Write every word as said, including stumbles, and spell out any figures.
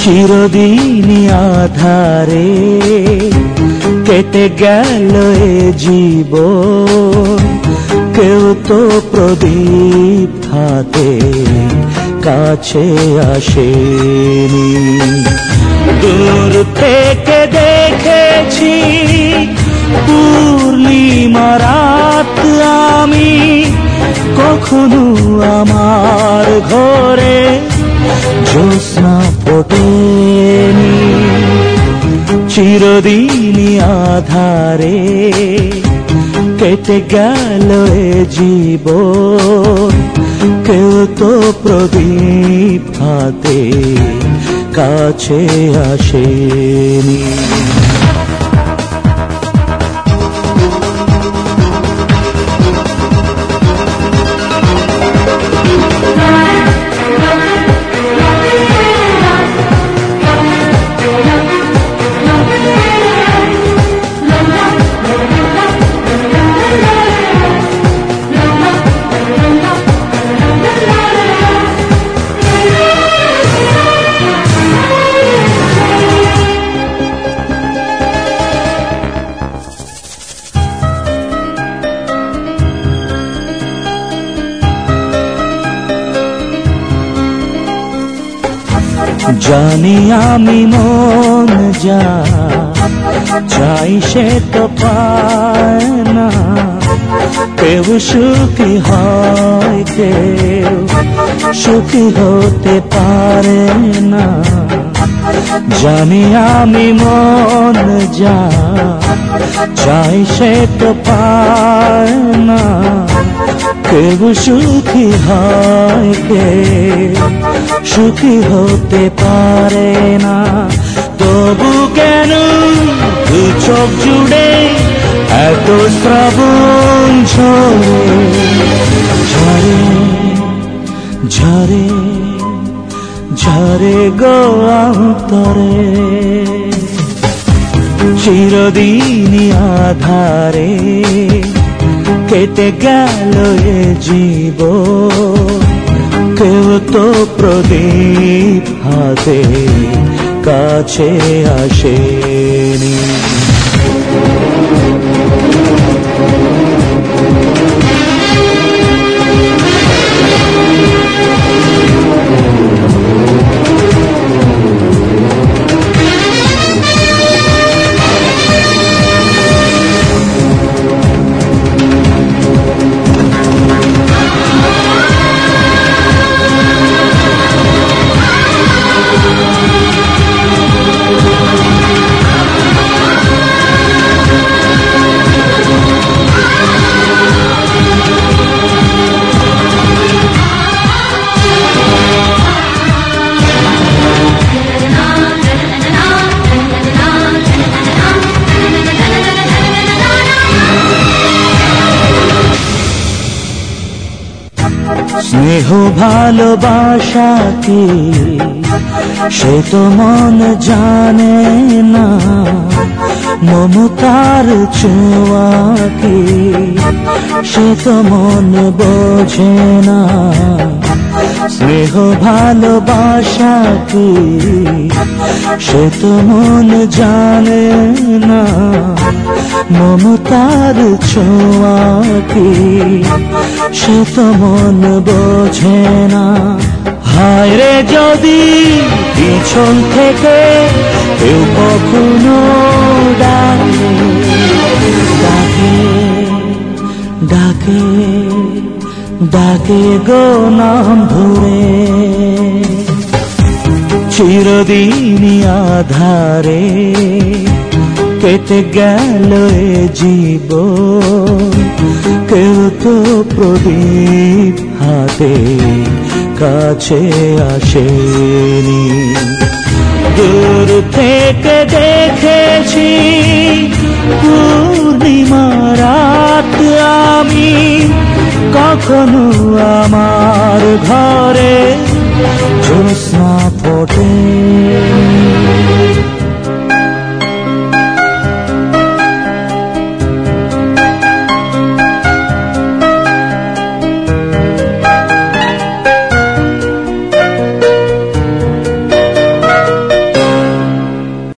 চিরদিনই আধারে কেটে গেল এ জীবন, কেউ তো প্রদীপ হাতে কাছে আসেনি। দূর থেকে দেখেছি পূর্ণিমা রাত আমি, কখনো আমার ঘরে জ্যোৎস্না ফোটেনি। চিরদিনই আধারে কেটে গেল এ জীবন, কেউ তো প্রদীপ হাতে কাছে আসেনি। জানি আমি মন যা চাই সে তো পায় না, কেউ সুখী হয় কেউ সুখী হতে পারে না। জানি আমি মন যা চাই সে তো পায় না, কেউ সুখী হয় কেউ সুখী হতে পারে না। তবু কেন দু চোখ জুড়ে এত শ্রাবণ ঝরে ঝরে ঝরে ঝরে গো অন্তরে। চিরদিনই আধারে কেটে গেল এ জীবন, কেউ তো প্রদীপ হাতে কাছে আসেনি। স্নেহ ভালোবাসা কি সে তো মন জানে না, মমতার ছোঁয়া কি সে তো মন বোঝে না। স্নেহ ভালোবাসা কি সে তো মন জানে না, মমতার ছোঁয়া কি সে তো মন বোঝে না। হায় রে যদি পিছন থেকে কেউ কখনো ডাকে ডাকে ডাকে ডাকে গো নাম ধরে। চিরদিনই আধারে কেটে গেল এ জীবন, কেউ তো প্রদীপ হাতে কাছে আসেনি। দূর থেকে দেখেছি পূর্ণিমা রাত আমি, কখনো আমার ঘরে জ্যোৎস্না ফোটে।